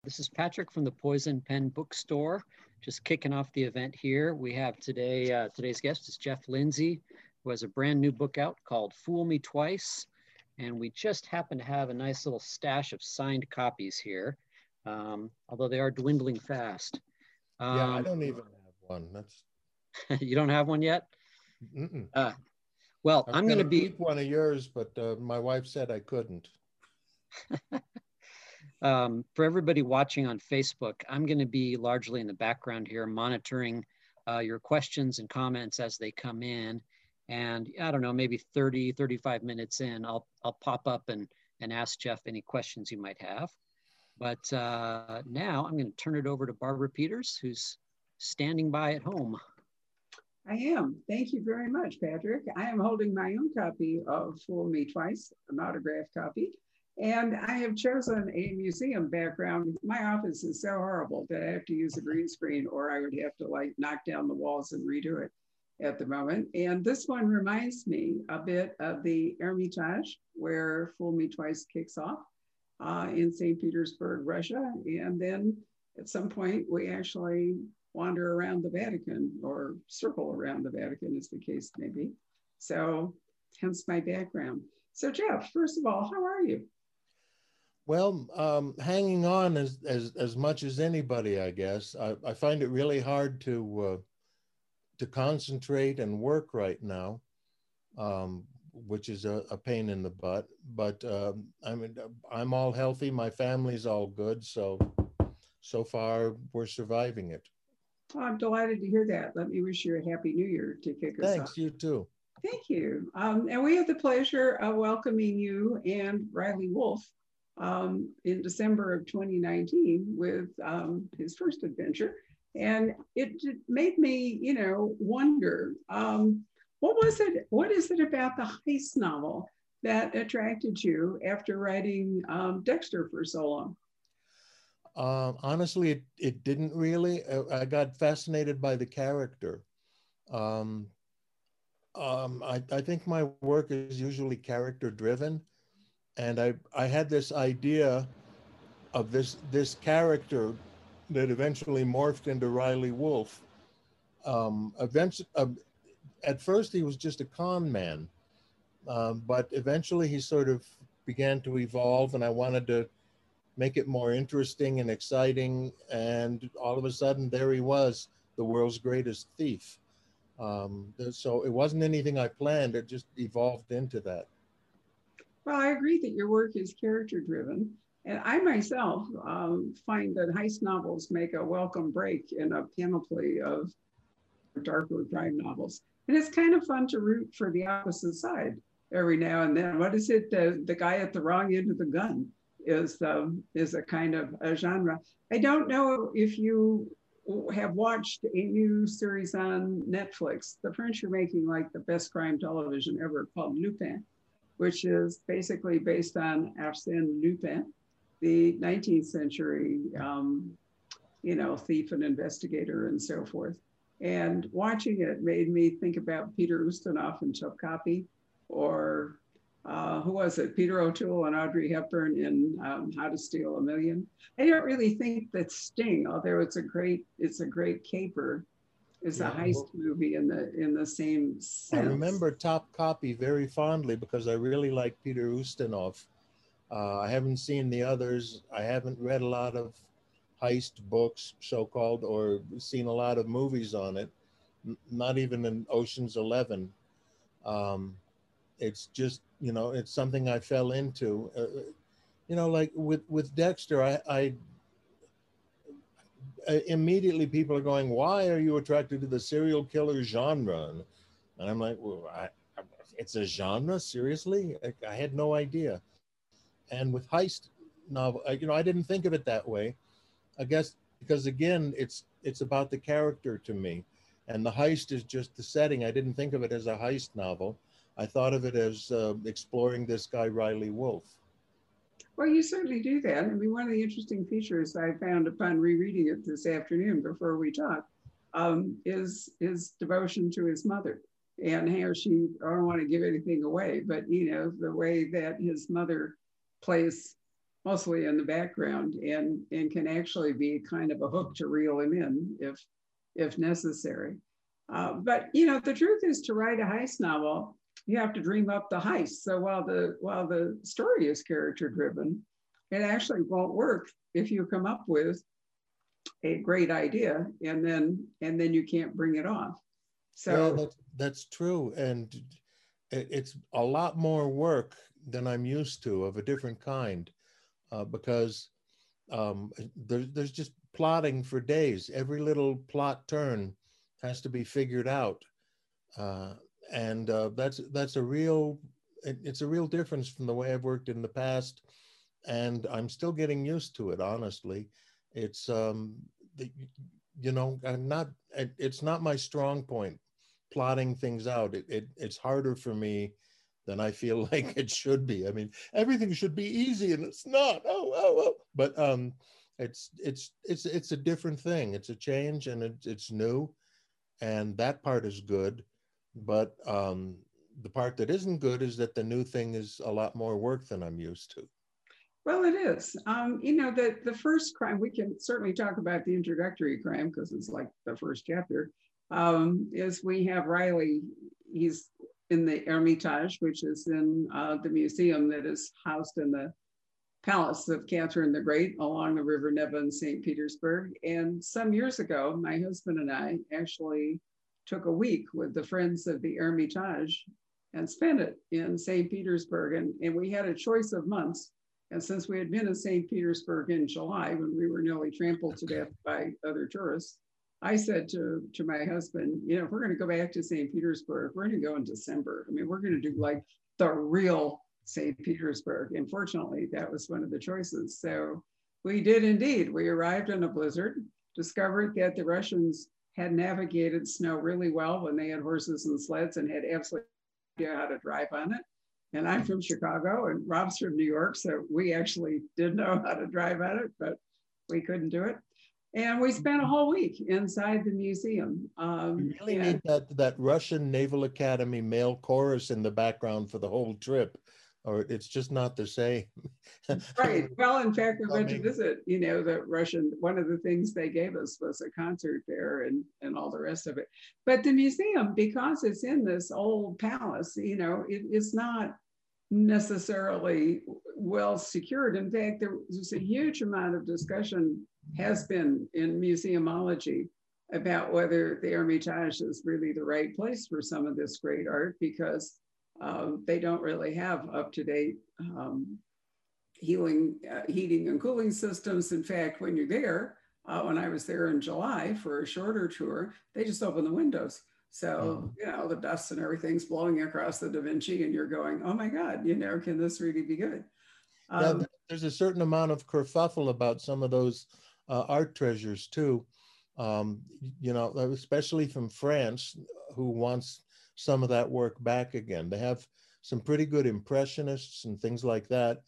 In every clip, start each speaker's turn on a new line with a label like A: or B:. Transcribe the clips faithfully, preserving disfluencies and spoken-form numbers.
A: this is Patrick from the Poison Pen Bookstore. Just kicking off the event here. We have today, uh, today's guest is Jeff Lindsay, who has a brand new book out called Fool Me Twice. And we just happen to have a nice little stash of signed copies here, um, although they are dwindling fast.
B: Yeah, I
A: Um,
B: don't even have one. That's
A: you don't have one yet?
B: mm-mm.
A: Uh, well,
B: I was
A: I'm
B: going
A: going to
B: to
A: be...
B: keep one of yours, but uh, my wife said I couldn't.
A: Um, for everybody watching on Facebook, I'm going to be largely in the background here monitoring uh, your questions and comments as they come in. And I don't know, maybe thirty, thirty-five minutes in, I'll, I'll pop up and, and ask Jeff any questions you might have. But uh, now I'm going to turn it over to Barbara Peters, who's standing by at home.
C: I am. Thank you very much, Patrick. I am holding my own copy of Fool Me Twice, an autographed copy. And I have chosen a museum background. My office is so horrible that I have to use a green screen, or I would have to like knock down the walls and redo it at the moment. And this one reminds me a bit of the Hermitage, where Fool Me Twice kicks off uh, in Saint Petersburg, Russia. And then at some point, we actually wander around the Vatican, or circle around the Vatican, as the case may be. So hence my background. So Jeff, first of all, how are you?
B: Well, um, hanging on as, as as much as anybody, I guess. I, I find it really hard to uh, to concentrate and work right now, um, which is a, a pain in the butt. But um, I mean, I'm all healthy. My family's all good. So so far, we're surviving it.
C: Oh, I'm delighted to hear that. Let me wish you a happy new year to kick us off.
B: Thanks, you too.
C: Thank you. Um, and we have the pleasure of welcoming you and Riley Wolf um, in December of twenty nineteen with um, his first adventure. And it made me, you know, wonder, um, what was it, what is it about the heist novel that attracted you after writing um, Dexter for so long?
B: Um, honestly, it, it didn't really. I, I got fascinated by the character. Um, um, I, I think my work is usually character driven. And I, I had this idea of this, this character that eventually morphed into Riley Wolf. Um, eventually, uh, at first, he was just a con man, um, but eventually he sort of began to evolve, and I wanted to make it more interesting and exciting. And all of a sudden, there he was, the world's greatest thief. Um, so it wasn't anything I planned, it just evolved into that.
C: Well, I agree that your work is character driven. And I myself um, find that heist novels make a welcome break in a panoply of darker crime novels. And it's kind of fun to root for the opposite side every now and then. What is it? The, the guy at the wrong end of the gun is, um, is a kind of a genre. I don't know if you have watched a new series on Netflix. The French are making like the best crime television ever, called Lupin, which is basically based on Arsène Lupin, the nineteenth century, um, you know, thief and investigator and so forth. And watching it made me think about Peter Ustinov and Topkapi, or uh, who was it? Peter O'Toole and Audrey Hepburn in um, How to Steal a Million. I don't really think that Sting, although it's a great, it's a great caper, is
B: Yeah.
C: a heist movie in the in the same sense.
B: I remember Topkapi very fondly because I really like Peter Ustinov. Uh, I haven't seen the others. I haven't read a lot of heist books, so-called, or seen a lot of movies on it. N- not even in Ocean's Eleven. Um, it's just, you know, it's something I fell into. Uh, you know, like with with Dexter, I, I immediately people are going, why are you attracted to the serial killer genre? And, and I'm like, well, I, I, it's a genre, seriously? I, I had no idea. And with heist novel, I, you know, I didn't think of it that way. I guess because again, it's it's about the character to me, and the heist is just the setting. I didn't think of it as a heist novel. I thought of it as uh, exploring this guy Riley Wolf.
C: Well, you certainly do that. I mean, one of the interesting features I found upon rereading it this afternoon before we talked um, is his devotion to his mother, and how she, I don't want to give anything away, but you know, the way that his mother plays mostly in the background, and, and can actually be kind of a hook to reel him in if, if necessary. Uh, but, you know, the truth is, to write a heist novel, you have to dream up the heist. So while the, while the story is character driven, it actually won't work if you come up with a great idea and then, and then you can't bring it off. So
B: yeah, that's, that's true. And it, it's a lot more work than I'm used to, of a different kind, uh, because um, there, there's just plotting for days. Every little plot turn has to be figured out. Uh, and uh, that's, that's a real, it, it's a real difference from the way I've worked in the past. And I'm still getting used to it, honestly. It's, um, the, you know, I'm not, it, it's not my strong point, plotting things out. It, it, it's harder for me than I feel like it should be. I mean, everything should be easy, and it's not. Oh, oh, oh. But um, it's, it's, it's, it's a different thing. It's a change, and it, it's new. And that part is good. But um, the part that isn't good is that the new thing is a lot more work than I'm used to.
C: Well, it is. Um, you know, the, the first crime, we can certainly talk about the introductory crime because it's like the first chapter, um, is we have Riley. He's in the Hermitage, which is in uh, the museum that is housed in the palace of Catherine the Great along the River Neva in Saint Petersburg. And some years ago, my husband and I actually took a week with the Friends of the Hermitage and spent it in Saint Petersburg. And, and we had a choice of months. And since we had been in Saint Petersburg in July, when we were nearly trampled to death by other tourists, I said to, to my husband, you know, if we're going to go back to Saint Petersburg, we're going to go in December. I mean, we're going to do like the real Saint Petersburg. And fortunately, that was one of the choices. So we did indeed. We arrived in a blizzard, discovered that the Russians had navigated snow really well when they had horses and sleds and had absolutely no idea how to drive on it. And I'm from Chicago and Rob's from New York. So we actually did know how to drive on it, but we couldn't do it. And we spent a whole week inside the museum. Um,
B: You really
C: and,
B: need that, that Russian Naval Academy male chorus in the background for the whole trip, or it's just not the same.
C: Right. Well, in fact, we went to visit, you know, the Russian, one of the things they gave us was a concert there and, and all the rest of it. But the museum, because it's in this old palace, you know, it is not necessarily well secured. In fact, there was a huge amount of discussion has been in museumology about whether the Hermitage is really the right place for some of this great art, because um, they don't really have up-to-date um, healing, uh, heating and cooling systems. In fact, when you're there, uh, when I was there in July for a shorter tour, they just open the windows. So, oh. you know, the dust and everything's blowing across the Da Vinci and you're going, oh my God, you know, can this really be good? Um,
B: yeah, there's a certain amount of kerfuffle about some of those uh, art treasures too. Um, you know, especially from France, who wants some of that work back again. They have some pretty good impressionists and things like that.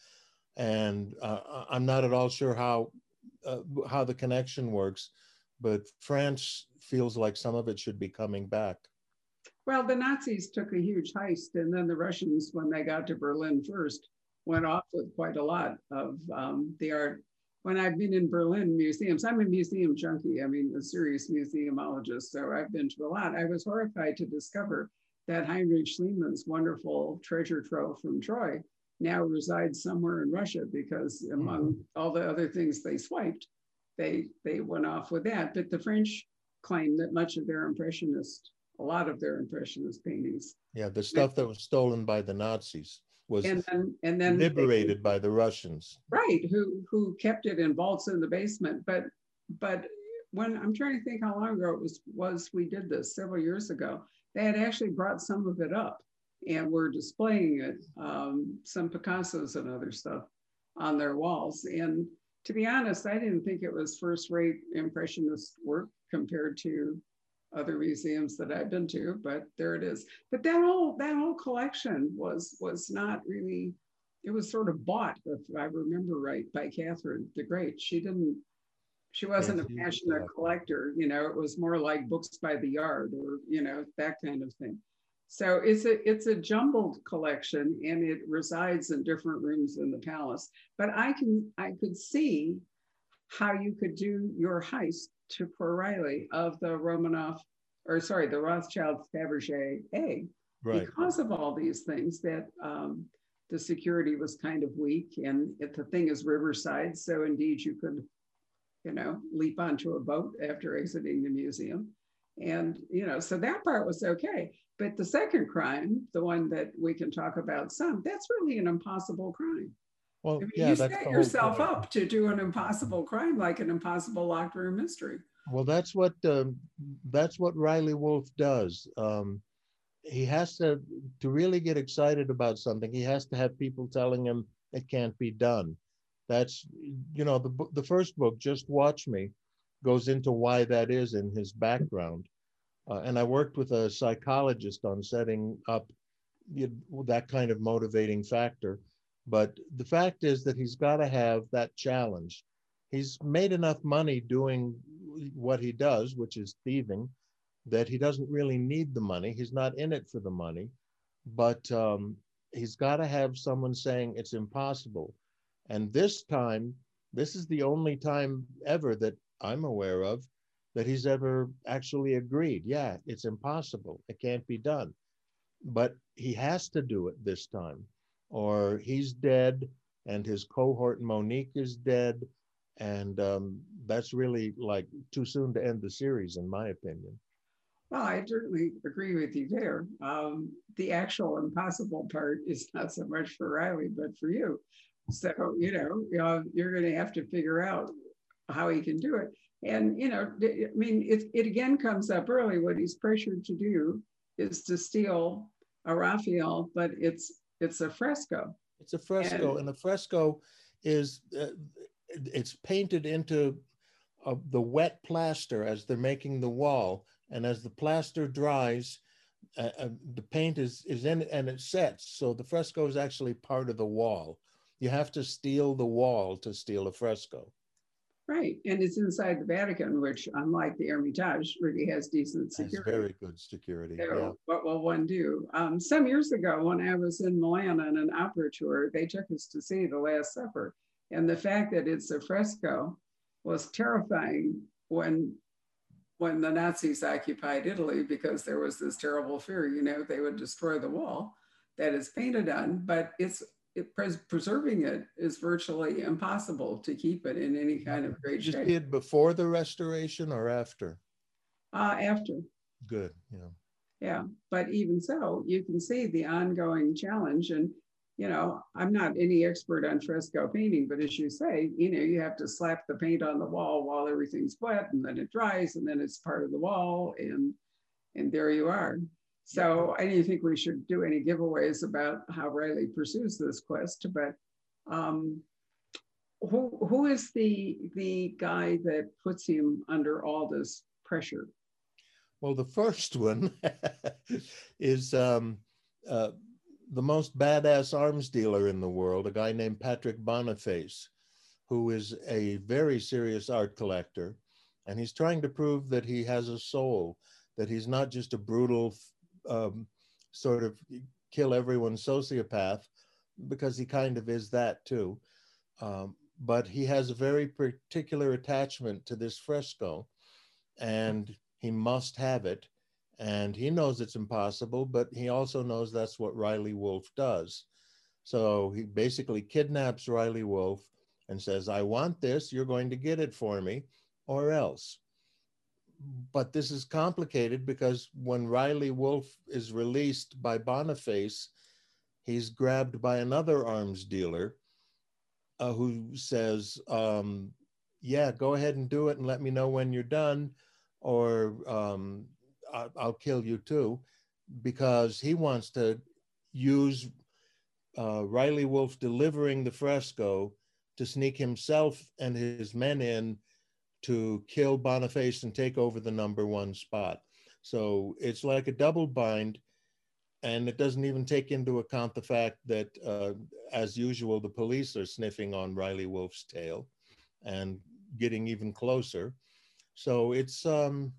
B: And uh, I'm not at all sure how uh, how the connection works, but France feels like some of it should be coming back.
C: Well, the Nazis took a huge heist, and then the Russians, when they got to Berlin first, went off with quite a lot of um, the art. When I've been in Berlin museums, I'm a museum junkie. I mean, a serious museumologist, so I've been to a lot. I was horrified to discover that Heinrich Schliemann's wonderful treasure trove from Troy now resides somewhere in Russia, because among mm-hmm. all the other things they swiped, they, they went off with that. But the French claim that much of their Impressionist, a lot of their Impressionist paintings.
B: Yeah, the stuff that was stolen by the Nazis was
C: and then, and then
B: liberated
C: they,
B: by the Russians.
C: Right, who who kept it in vaults in the basement. But but when I'm trying to think how long ago it was was we did this, several years ago, they had actually brought some of it up and were displaying it, um, some Picassos and other stuff on their walls. And to be honest, I didn't think it was first-rate Impressionist work compared to other museums that I've been to, but there it is. But that whole that whole collection was was not really, it was sort of bought, if I remember right, by Catherine the Great. She didn't, she wasn't a passionate collector, you know, it was more like books by the yard or, you know, that kind of thing. So it's a it's a jumbled collection, and it resides in different rooms in the palace. But I can I could see how you could do your heist to poor Riley of the Romanov, or sorry, the Rothschild Fabergé egg,
B: Right.
C: because of all these things that um, the security was kind of weak, and if the thing is Riverside, so indeed you could, you know, leap onto a boat after exiting the museum. And, you know, so that part was okay. But the second crime, the one that we can talk about some, that's really an impossible crime.
B: Well,
C: I mean,
B: yeah,
C: you
B: that's
C: set
B: the whole
C: yourself
B: point.
C: up to do an impossible crime, like an impossible locked room mystery.
B: Well, that's what um, that's what Riley Wolf does. Um, he has to to really get excited about something. He has to have people telling him it can't be done. That's, you know, the book- the first book, Just Watch Me, goes into why that is in his background. Uh, and I worked with a psychologist on setting up you know, that kind of motivating factor. But the fact is that he's got to have that challenge. He's made enough money doing what he does, which is thieving, that he doesn't really need the money. He's not in it for the money, but um, he's got to have someone saying it's impossible. And this time, this is the only time ever that I'm aware of that he's ever actually agreed. Yeah, it's impossible. It can't be done. But he has to do it this time, or he's dead, and his cohort Monique is dead. And um, that's really like too soon to end the series, in my opinion.
C: Well, I certainly agree with you there. Um, the actual impossible part is not so much for Riley, but for you. So, you know, uh, you're going to have to figure out how he can do it. And, you know, I mean, it, it again comes up early. What he's pressured to do is to steal a Raphael, but it's it's a fresco.
B: It's a fresco, and, and a fresco is uh, it's painted into uh, the wet plaster as they're making the wall, and as the plaster dries, uh, uh, the paint is is in it and it sets. So the fresco is actually part of the wall. You have to steal the wall to steal a fresco.
C: Right, and it's inside the Vatican, which, unlike the Hermitage, really has decent security.
B: Has very good security.
C: So
B: yeah.
C: What will one do? Um, some years ago, when I was in Milan on an opera tour, they took us to see The Last Supper, and the fact that it's a fresco was terrifying when when the Nazis occupied Italy, because there was this terrible fear, you know, they would destroy the wall that is painted on, but it's it, pres preserving it is virtually impossible to keep it in any kind of great
B: shape.
C: Did
B: you see it before the restoration or after?
C: Uh, after.
B: Good, yeah.
C: Yeah, but even so, you can see the ongoing challenge. And, you know, I'm not any expert on fresco painting, but as you say, you know, you have to slap the paint on the wall while everything's wet, and then it dries, and then it's part of the wall, and and there you are. So I didn't think we should do any giveaways about how Riley pursues this quest, but um, who who is the the guy that puts him under all this pressure?
B: Well, the first one is um, uh, the most badass arms dealer in the world, a guy named Patrick Boniface, who is a very serious art collector. And he's trying to prove that he has a soul, that he's not just a brutal um, sort of kill everyone sociopath, because he kind of is that too. Um, but he has a very particular attachment to this fresco, and he must have it. And he knows it's impossible, but he also knows that's what Riley Wolf does. So he basically kidnaps Riley Wolf and says, I want this, you're going to get it for me, or else. But this is complicated because when Riley Wolf is released by Boniface, he's grabbed by another arms dealer uh, who says, um, yeah, go ahead and do it and let me know when you're done, or um, I'll kill you too, because he wants to use uh, Riley Wolf delivering the fresco to sneak himself and his men in to kill Boniface and take over the number one spot. So it's like a double bind, and it doesn't even take into account the fact that, uh, as usual, the police are sniffing on Riley Wolf's tail and getting even closer. So it's um,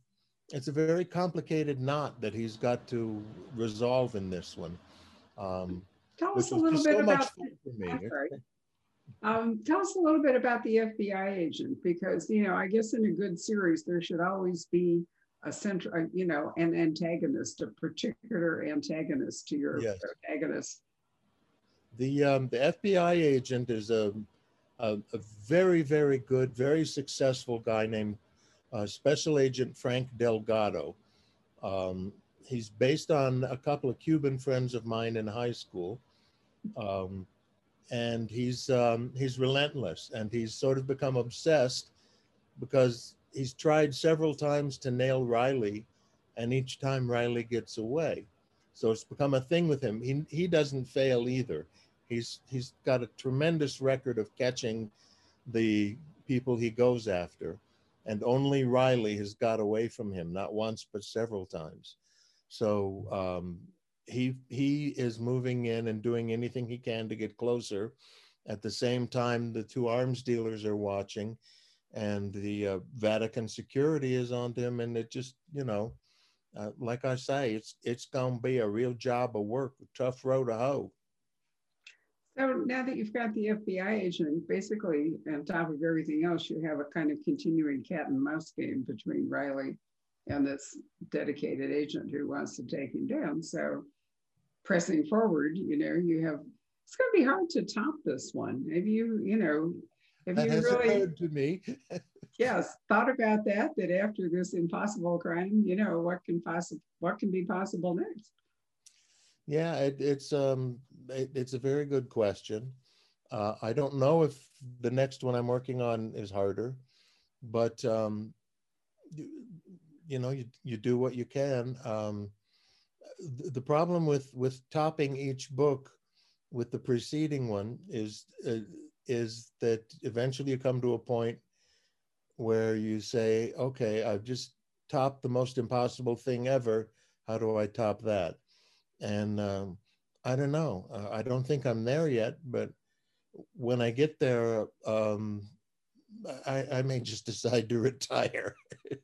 B: it's a very complicated knot that he's got to resolve in this one, um,
C: Tell
B: which
C: us a
B: was
C: little
B: just
C: bit
B: so much
C: about,
B: fun for me.
C: I'm sorry. Um, tell us a little bit about the F B I agent, because, you know, I guess in a good series, there should always be a central, you know, an antagonist, a particular antagonist to your
B: Yes.
C: protagonist.
B: The um, the F B I agent is a, a, a very, very good, very successful guy named uh, Special Agent Frank Delgado. Um, he's based on a couple of Cuban friends of mine in high school. Um, and he's um, he's relentless, and he's sort of become obsessed because he's tried several times to nail Riley, and each time Riley gets away. So it's become a thing with him. He he doesn't fail either. He's he's got a tremendous record of catching the people he goes after, and only Riley has got away from him, not once but several times. So um, he he is moving in and doing anything he can to get closer. At the same time, the two arms dealers are watching, and the uh, Vatican security is on him, and it just, you know, uh, like I say, it's it's gonna be a real job of work, a tough road to hoe.
C: So now that you've got the F B I agent, basically on top of everything else, you have a kind of continuing cat and mouse game between Riley and this dedicated agent who wants to take him down. So pressing forward, you know, you have, it's going to be hard to top this one. Have you, you know, have
B: That
C: you
B: has
C: really,
B: occurred to me.
C: yes, thought about that, that after this impossible crime, you know, what can possible, what can be possible next?
B: Yeah, it, it's um, it, it's a very good question. Uh, I don't know if the next one I'm working on is harder, but um, you, you know, you you do what you can. Um, the, the problem with with topping each book with the preceding one is uh, is that eventually you come to a point where you say, okay, I've just topped the most impossible thing ever. How do I top that? And um, I don't know. Uh, I don't think I'm there yet, but when I get there, um, I, I may just decide to retire.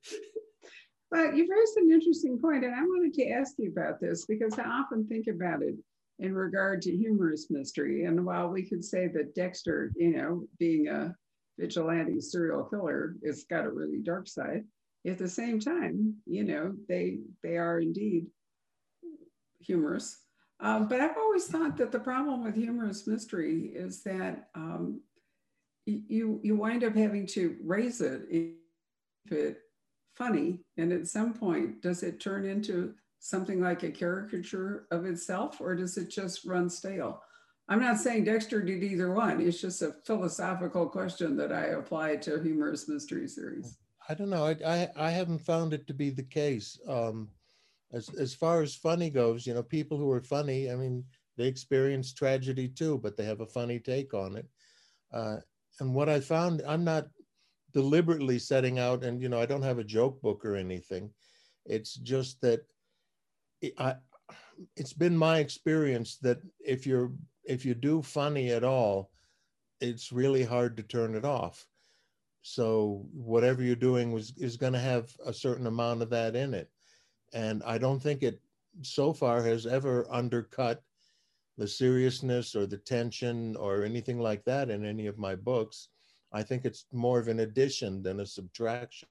C: But you've raised an interesting point, and I wanted to ask you about this because I often think about it in regard to humorous mystery. And while we could say that Dexter, you know, being a vigilante serial killer, it's got a really dark side. At the same time, you know, they they are indeed humorous. Um, but I've always thought that the problem with humorous mystery is that um, you you wind up having to raise it, keep it funny, and at some point, does it turn into something like a caricature of itself, or does it just run stale? I'm not saying Dexter did either one. It's just a philosophical question that I apply to humorous mystery series.
B: I don't know. I, I, I haven't found it to be the case. Um, as, as far as funny goes, you know, people who are funny, I mean, they experience tragedy too, but they have a funny take on it. Uh, and what I found, I'm not deliberately setting out, and, you know, I don't have a joke book or anything. It's just that it, I, it's been my experience that if you're, if you do funny at all, it's really hard to turn it off. So whatever you're doing was is going to have a certain amount of that in it. And I don't think it so far has ever undercut the seriousness or the tension or anything like that in any of my books. I think it's more of an addition than a subtraction.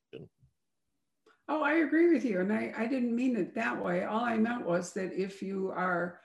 C: Oh, I agree with you. And I, I didn't mean it that way. All I meant was that if you are,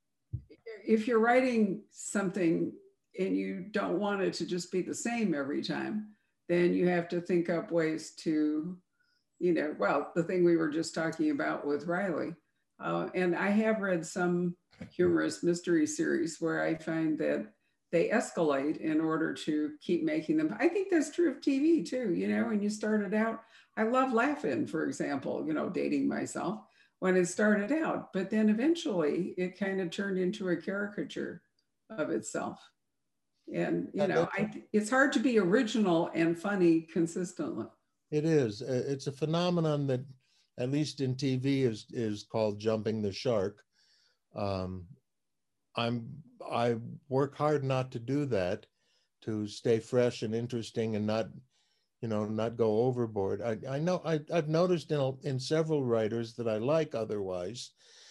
C: if you're writing something and you don't want it to just be the same every time, then you have to think up ways to, you know, well, the thing we were just talking about with Riley. Uh, and I have read some humorous mystery series where I find that they escalate in order to keep making them. I think that's true of T V too. You know, when you started out, I love Laugh-In, for example, you know, dating myself when it started out, but then eventually it kind of turned into a caricature of itself. And, you know, I, it's hard to be original and funny consistently.
B: It is. It's a phenomenon that, at least in T V, is is called jumping the shark. Um, I'm I work hard not to do that, to stay fresh and interesting and not you know, not go overboard. I, I know I, I've noticed in, in several writers that I like otherwise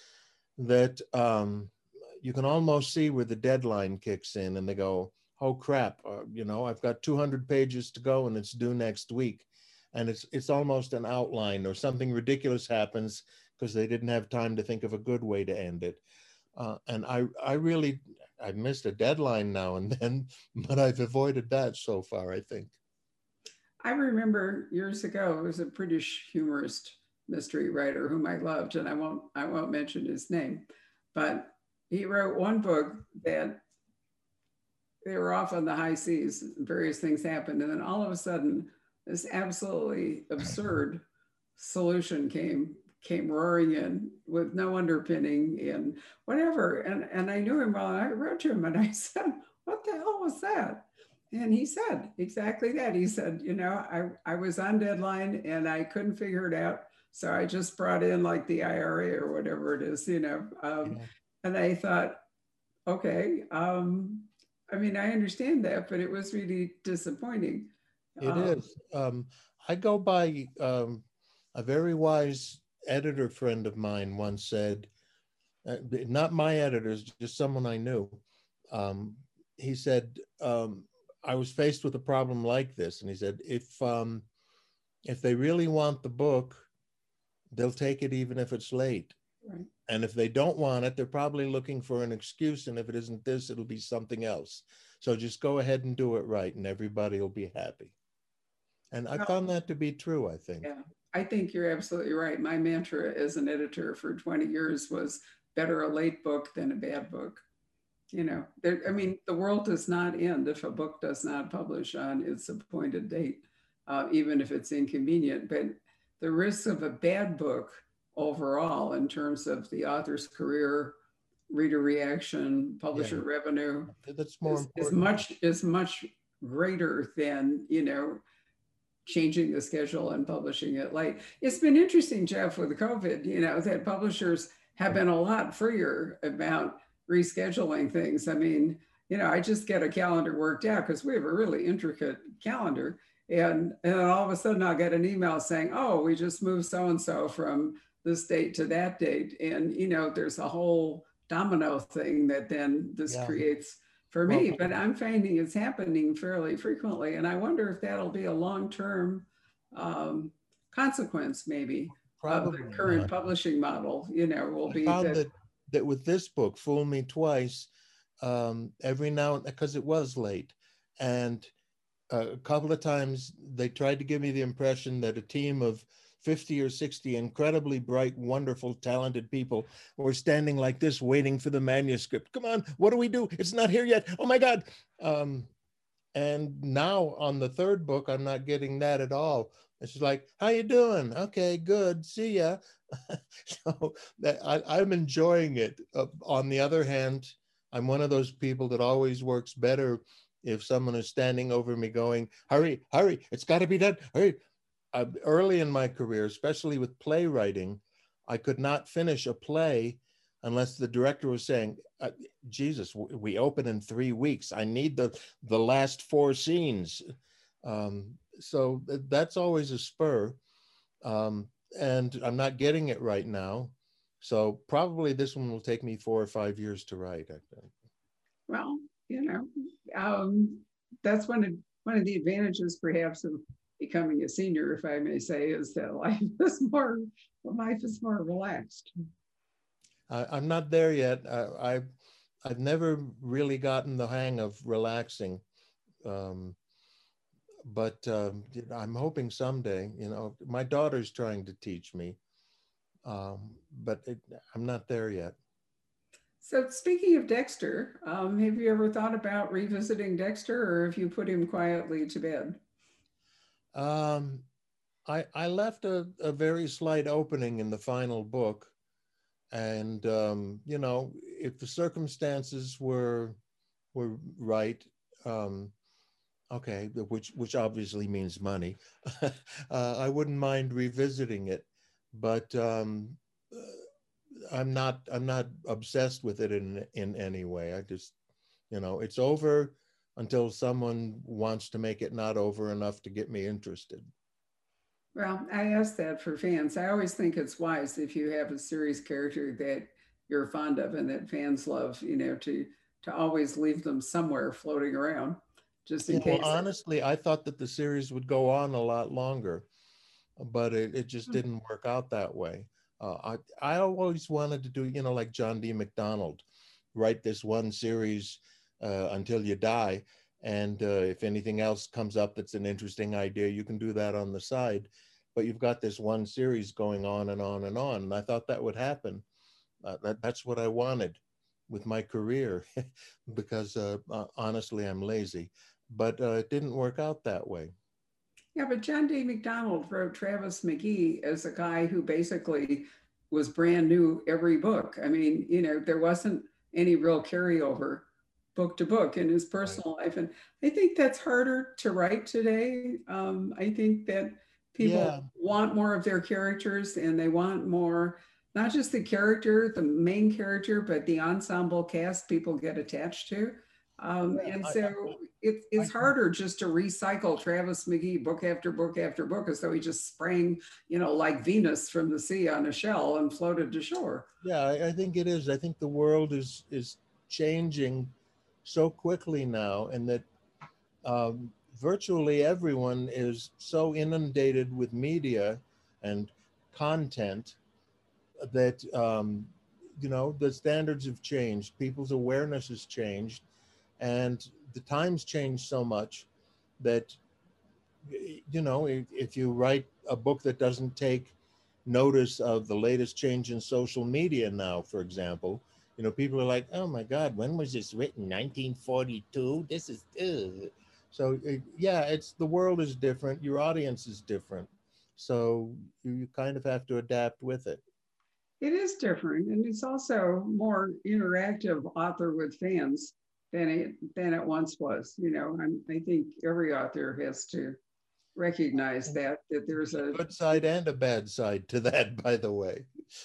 B: that um, you can almost see where the deadline kicks in and they go, oh crap, uh, you know, I've got two hundred pages to go and it's due next week. And it's, it's almost an outline or something ridiculous happens because they didn't have time to think of a good way to end it. Uh, and I, I really, I've missed a deadline now and then, but I've avoided that so far, I think.
C: I remember years ago, it was a British humorist mystery writer whom I loved, and I won't I won't mention his name, but he wrote one book that they were off on the high seas, various things happened, and then all of a sudden, this absolutely absurd solution came came roaring in with no underpinning and whatever. And and I knew him well, and I wrote to him and I said, "What the hell was that?" And he said exactly that. He said, you know, I, I was on deadline and I couldn't figure it out. So I just brought in like the I R A or whatever it is, you know. Um, yeah. And I thought, okay, um, I mean, I understand that, but it was really disappointing.
B: It
C: um,
B: is. Um, I go by um, a very wise editor friend of mine once said, uh, not my editors, just someone I knew. Um, he said, um, I was faced with a problem like this. And he said, if, um, if they really want the book, they'll take it even if it's late. Right. And if they don't want it, they're probably looking for an excuse. And if it isn't this, it'll be something else. So just go ahead and do it right and everybody will be happy. And I found that to be true, I think.
C: Yeah, I think you're absolutely right. My mantra as an editor for twenty years was better a late book than a bad book. You know, there, I mean, the world does not end if a book does not publish on its appointed date, uh, even if it's inconvenient. But the risks of a bad book overall, in terms of the author's career, reader reaction, publisher yeah. revenue,
B: that's more
C: is,
B: important.
C: is much is much greater than, you know, changing the schedule and publishing it late. It's been interesting, Jeff, with COVID, you know, that publishers have been a lot freer about rescheduling things. I mean, you know, I just get a calendar worked out because we have a really intricate calendar. And, and all of a sudden I'll get an email saying, oh, we just moved so-and-so from this date to that date. And, you know, there's a whole domino thing that then this yeah. creates for me, well, but I'm finding it's happening fairly frequently. And I wonder if that'll be a long-term um, consequence maybe of the current not. publishing model, you know, will
B: I
C: be
B: found
C: that,
B: that, that with this book, Fool Me Twice, um, every now, because it was late. And uh, a couple of times they tried to give me the impression that a team of fifty or sixty incredibly bright, wonderful, talented people were standing like this, waiting for the manuscript. Come on, what do we do? It's not here yet. Oh my God. Um, and now on the third book, I'm not getting that at all. It's just like, how you doing? Okay, good. See ya. So that I, I'm enjoying it. Uh, on the other hand, I'm one of those people that always works better if someone is standing over me going, hurry, hurry, it's got to be done. Hurry. Uh, early in my career, especially with playwriting, I could not finish a play unless the director was saying, uh, Jesus, we open in three weeks. I need the, the last four scenes. Um, so th that's always a spur. Um, and I'm not getting it right now. So probably this one will take me four or five years to write, I think.
C: Well, you know, um, that's one of, one of the advantages perhaps of becoming a senior, if I may say, is that life is more, life is more relaxed.
B: I, I'm not there yet. I, I've, I've never really gotten the hang of relaxing. Um, but um, I'm hoping someday, you know, my daughter's trying to teach me, um, but it, I'm not there yet.
C: So speaking of Dexter, um, have you ever thought about revisiting Dexter, or have you put him quietly to bed?
B: Um, I, I left a, a very slight opening in the final book. And, um, you know, if the circumstances were, were right, um, okay, which, which obviously means money, uh, I wouldn't mind revisiting it, but um, I'm not, I'm not obsessed with it in, in any way. I just, you know, it's over. until someone wants to make it not over enough to get me interested.
C: Well, I ask that for fans. I always think it's wise if you have a series character that you're fond of and that fans love, you know, to to always leave them somewhere floating around, just
B: Yeah,
C: in
B: well,
C: case.
B: honestly, I thought that the series would go on a lot longer, but it, it just
C: Hmm.
B: didn't work out that way. Uh, I, I always wanted to do, you know, like John D. MacDonald, write this one series uh, until you die. And uh, if anything else comes up that's an interesting idea, you can do that on the side. But you've got this one series going on and on and on. And I thought that would happen. Uh, that, that's what I wanted with my career because uh, uh, honestly, I'm lazy. But uh, it didn't work out that way.
C: Yeah, but John D. MacDonald wrote Travis McGee as a guy who basically was brand new every book. I mean, you know, there wasn't any real carryover book to book in his
B: Right.
C: personal life. And I think that's harder to write today. Um, I think that
B: Yeah.
C: people want more of their characters and they want more, not just the character, the main character, but the ensemble cast people get attached to. Um,
B: Yeah.
C: and
B: I,
C: so it,
B: I, I
C: it's harder just to recycle Travis McGee book after book after book as though he just sprang, you know, like Venus from the sea on a shell and floated to shore.
B: Yeah, I, I think it is. I think the world is is changing so quickly now, and that um, virtually everyone is so inundated with media and content that um, you know the standards have changed, people's awareness has changed, and the times change so much that you know if, if you write a book that doesn't take notice of the latest change in social media now, for example, you know, people are like, oh my God, when was this written? nineteen forty-two? This is, ugh. So it, yeah, it's the world is different. Your audience is different. So you, you kind of have to adapt with it.
C: It is different, and it's also more interactive author with fans than it than it once was. You know, I'm, I think every author has to recognize
B: And
C: that that there's
B: there's a
C: a
B: good side and a bad side to that, by the way.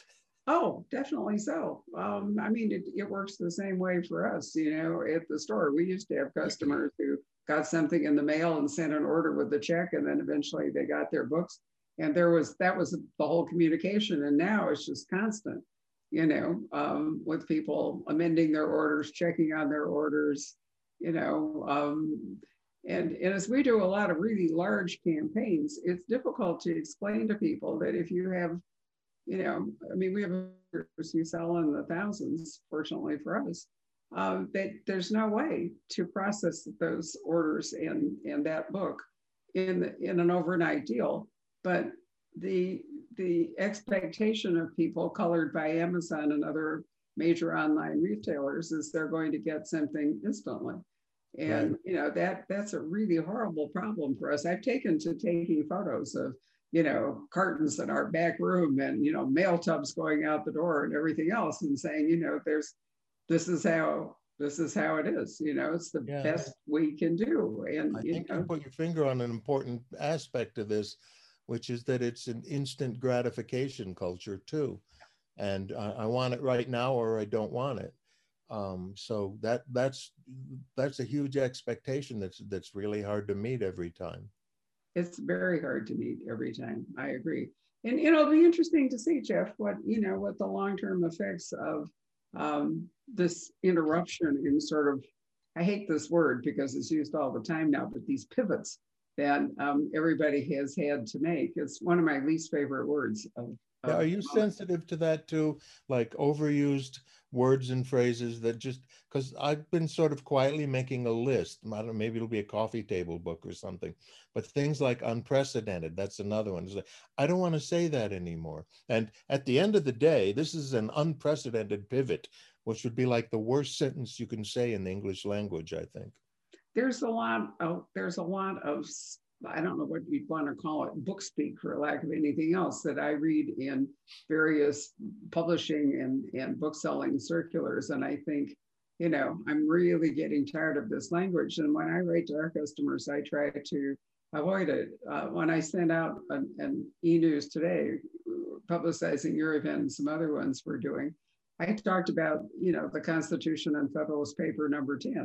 C: oh, definitely so. Um, I mean, it, it works the same way for us. You know, at the store, we used to have customers who got something in the mail and sent an order with the check, and then eventually they got their books. And there was that was the whole communication. And now it's just constant. You know, um, with people amending their orders, checking on their orders. You know, um, and and as we do a lot of really large campaigns, it's difficult to explain to people that if you have you know, I mean, we have orders who sell in the thousands, fortunately for us, uh, that there's no way to process those orders in, in that book in, the, in an overnight deal. But the, the expectation of people colored by Amazon and other major online retailers is they're going to get something instantly.
B: Right.
C: And you know that that's a really horrible problem for us. I've taken to taking photos of you know, cartons in our back room and, you know, mail tubs going out the door and everything else and saying, you know, there's, this is how, this is how it is, you know, it's the
B: Yeah.
C: best we can do. And,
B: I
C: you
B: think you
C: know,
B: put your finger on an important aspect of this, which is that it's an instant gratification culture too. And I, I want it right now or I don't want it. Um, so that that's that's a huge expectation that's that's really hard to meet every time.
C: it's very hard to meet every time. I agree. And, you know, it'll be interesting to see, Jeff, what, you know, what the long-term effects of um, this interruption in sort of, I hate this word because it's used all the time now, but these pivots that um, everybody has had to make. It's one of my least favorite words of,
B: Yeah, are
C: of
B: you sensitive to that too? Like overused words and phrases that just because I've been sort of quietly making a list. I don't know, maybe it'll be a coffee table book or something. But things like unprecedented, that's another one. It's like, I don't want to say that anymore. And at the end of the day, this is an unprecedented pivot, which would be like the worst sentence you can say in the English language, I think.
C: there's a lot of there's a lot of I don't know what you'd want to call it, book speak for lack of anything else that I read in various publishing and, and book selling circulars. And I think, you know, I'm really getting tired of this language. And when I write to our customers, I try to avoid it. Uh, when I send out an, an e-news today, publicizing your event and some other ones we're doing, I talked about, you know, the Constitution and Federalist Paper number ten.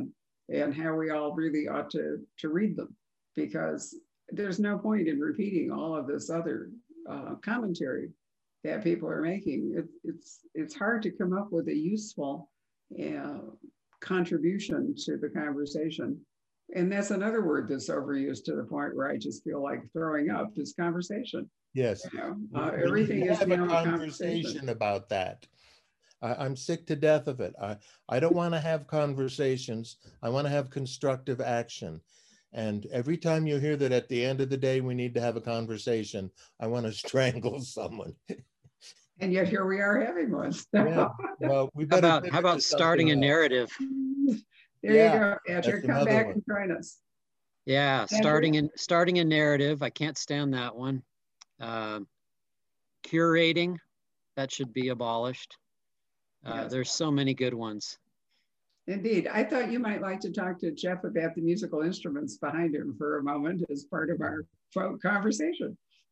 C: and how we all really ought to, to read them, because there's no point in repeating all of this other uh, commentary that people are making. It, it's, it's hard to come up with a useful uh, contribution to the conversation. And that's another word that's overused to the point where I just feel like throwing up is conversation.
B: Yes.
C: You know, uh,
B: We
C: everything
B: need to
C: is
B: have
C: now
B: a
C: a
B: conversation
C: conversation
B: about that. I, I'm sick to death of it. I, I don't want to have conversations. I want to have constructive action. And every time you hear that at the end of the day, we need to have a conversation, I want to strangle someone.
C: And yet here we are having one.
B: Yeah. Well, we
A: How
B: better.
A: about, how about starting a
B: else.
A: narrative?
C: There
B: Yeah,
C: you go, Patrick. Come back
B: one.
C: and join us.
A: Yeah, starting in starting a narrative. I can't stand that one. Um, curating, that should be abolished. Uh,
C: Yes.
A: There's so many good ones.
C: Indeed. I thought you might like to talk to Jeff about the musical instruments behind him for a moment as part of our conversation.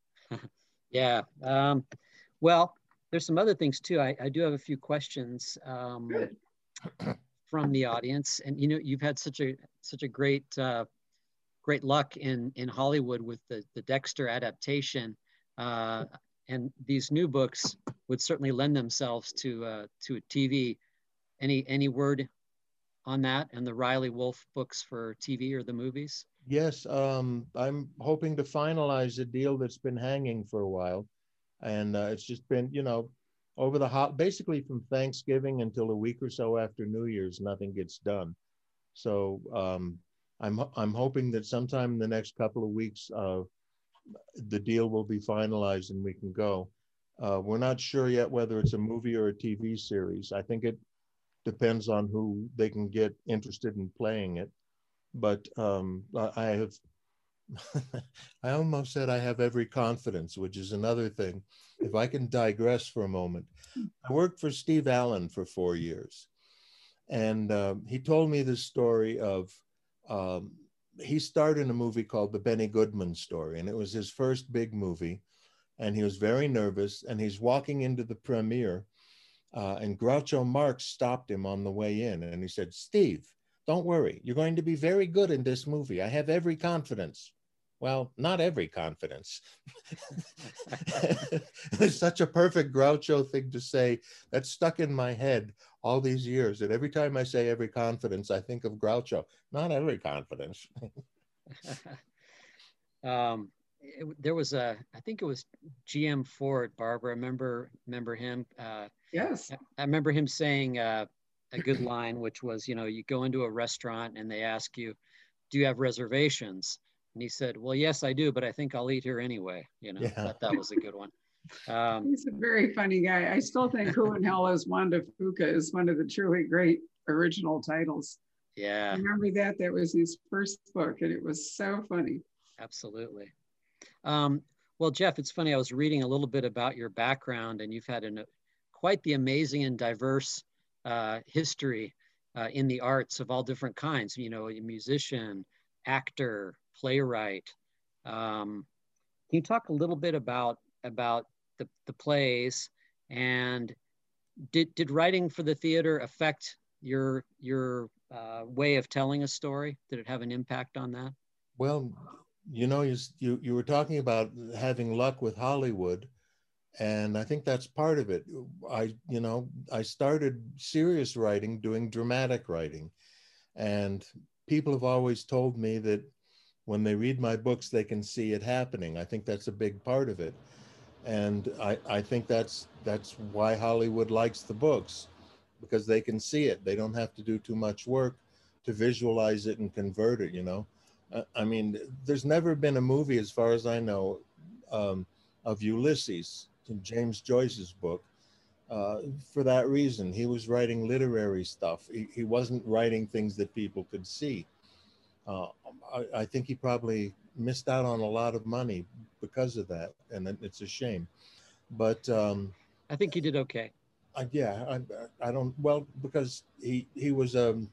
A: Yeah. Um, well, there's some other things too. I, I do have a few questions um, from the audience, and you know, you've had such a such a great uh, great luck in in Hollywood with the the Dexter adaptation, uh, and these new books would certainly lend themselves to uh, to a T V. Any any word on that and the Riley Wolf books for T V or the movies?
B: Yes, um, I'm hoping to finalize a deal that's been hanging for a while. And uh, it's just been, you know, over the hot, basically from Thanksgiving until a week or so after New Year's, nothing gets done. So um, I'm, I'm hoping that sometime in the next couple of weeks, uh, the deal will be finalized and we can go. Uh, we're not sure yet whether it's a movie or a T V series. I think it depends on who they can get interested in playing it. But um, I have, I almost said I have every confidence, which is another thing. If I can digress for a moment, I worked for Steve Allen for four years. And um, he told me this story of, um, he starred in a movie called The Benny Goodman Story, and it was his first big movie. And he was very nervous, and he's walking into the premiere, uh, and Groucho Marx stopped him on the way in, and he said, "Steve, don't worry, you're going to be very good in this movie. I have every confidence." Well, not every confidence. It's such a perfect Groucho thing to say that's stuck in my head all these years. And every time I say every confidence, I think of Groucho. Not every confidence.
A: um, it, there was a, I think it was G M Ford, Barbara. Remember, remember him? Uh,
C: yes.
A: I, I remember him saying uh, a good line, which was, you know, you go into a restaurant and they ask you, "Do you have reservations?" And he said, "Well, yes, I do, but I think I'll eat here anyway." You know,
B: Yeah.
A: that, that was a good one. Um,
C: He's a very funny guy. I still think Who in Hell is Wanda Fuka is one of the truly great original titles.
A: yeah.
C: Remember that? That was his first book, and it was so funny.
A: Absolutely. Um, well, Jeff, it's funny. I was reading a little bit about your background, and you've had an, quite the amazing and diverse uh, history uh, in the arts of all different kinds. You know, a musician, actor, playwright. Um, can you talk a little bit about about the, the plays, and did did writing for the theater affect your your uh, way of telling a story? Did it have an impact on that?
B: Well, you know, you, you, you were talking about having luck with Hollywood, and I think that's part of it. I, you know, I started serious writing doing dramatic writing, and people have always told me that when they read my books, they can see it happening. I think that's a big part of it. And I, I think that's that's why Hollywood likes the books, because they can see it. They don't have to do too much work to visualize it and convert it, you know. I mean, there's never been a movie, as far as I know, um, of Ulysses, James Joyce's book. Uh, for that reason, he was writing literary stuff. He, he wasn't writing things that people could see. Uh, I, I think he probably missed out on a lot of money because of that, and it's a shame. But um,
A: I think you did okay.
B: I, yeah, I, I don't. Well, because he he was um,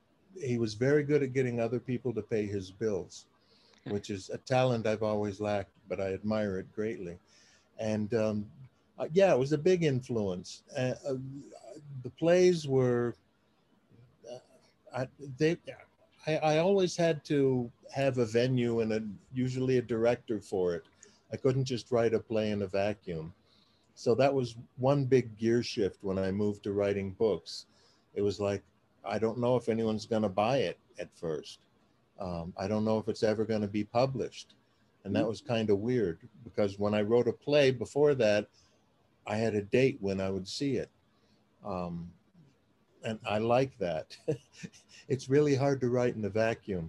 B: he was very good at getting other people to pay his bills, which is a talent I've always lacked, but I admire it greatly. And um, uh, yeah, it was a big influence. Uh, uh, the plays were, uh, I, they, I, I always had to have a venue and a, usually a director for it. I couldn't just write a play in a vacuum. So that was one big gear shift when I moved to writing books. It was like, I don't know if anyone's going to buy it at first. Um, I don't know if it's ever going to be published. And that was kind of weird because when I wrote a play before that, I had a date when I would see it. Um, and I like that. It's really hard to write in a vacuum.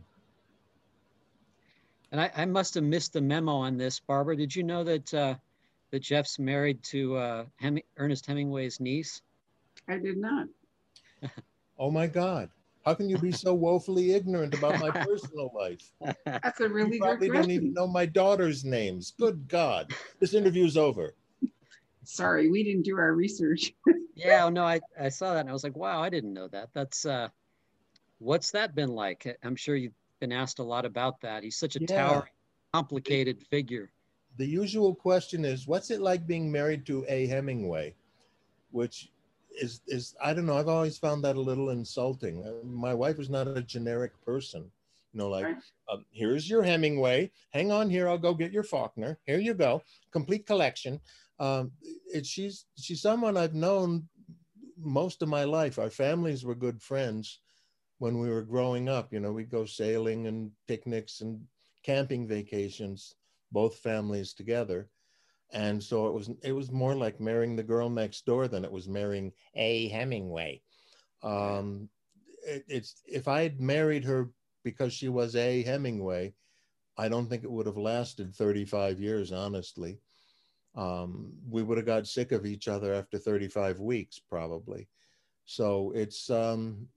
A: And I, I must have missed the memo on this, Barbara. Did you know that uh, that Jeff's married to uh, Hem Ernest Hemingway's niece?
C: I did not.
B: Oh my God. How can you be so woefully ignorant about my personal life?
C: That's a really
B: You probably
C: good
B: don't
C: question.
B: even know my daughter's names. Good God. This interview's over.
C: Sorry, we didn't do our research.
A: Yeah, no, I, I saw that and I was like, wow, I didn't know that. That's, uh, what's that been like? I'm sure you've been asked a lot about that. He's such a
B: Yeah.
A: towering, complicated figure.
B: The usual question is, what's it like being married to a Hemingway? Which is, is I don't know, I've always found that a little insulting. Uh, My wife is not a generic person. You know, like,
C: Right.
B: um, here's your Hemingway. Hang on here, I'll go get your Faulkner. Here you go, complete collection. Um, it, she's, she's someone I've known most of my life. Our families were good friends when we were growing up. You know, we'd go sailing and picnics and camping vacations, both families together. And so it was it was more like marrying the girl next door than it was marrying a Hemingway. Um, it, it's if I had married her because she was a Hemingway, I don't think it would have lasted thirty-five years, honestly. Um, we would have got sick of each other after thirty-five weeks, probably. So it's, um,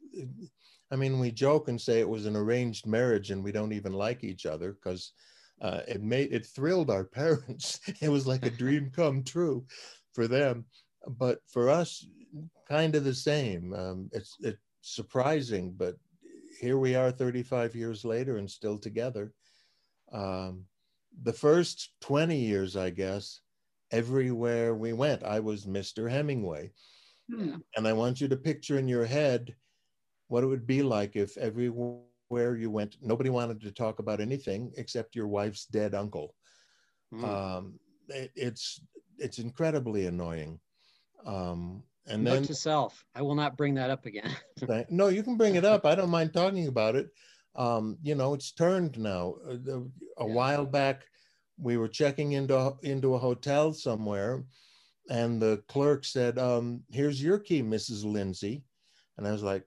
B: I mean, we joke and say it was an arranged marriage and we don't even like each other because uh, it made, it thrilled our parents. It was like a dream come true for them. But for us, kind of the same. Um, it's, it's surprising, but here we are thirty-five years later and still together. Um, the first twenty years, I guess, everywhere we went, I was Mister Hemingway.
C: Hmm.
B: And I want you to picture in your head what it would be like if everywhere you went, nobody wanted to talk about anything except your wife's dead uncle.
A: Mm.
B: Um, it, it's it's incredibly annoying. Um, and
A: Note
B: then,
A: to self, I will not bring that up again.
B: no, you can bring it up. I don't mind talking about it. Um, you know, it's turned now. A, a
A: Yeah.
B: while back, we were checking into into a hotel somewhere, and the clerk said, um, "Here's your key, Missus Lindsay," and I was like,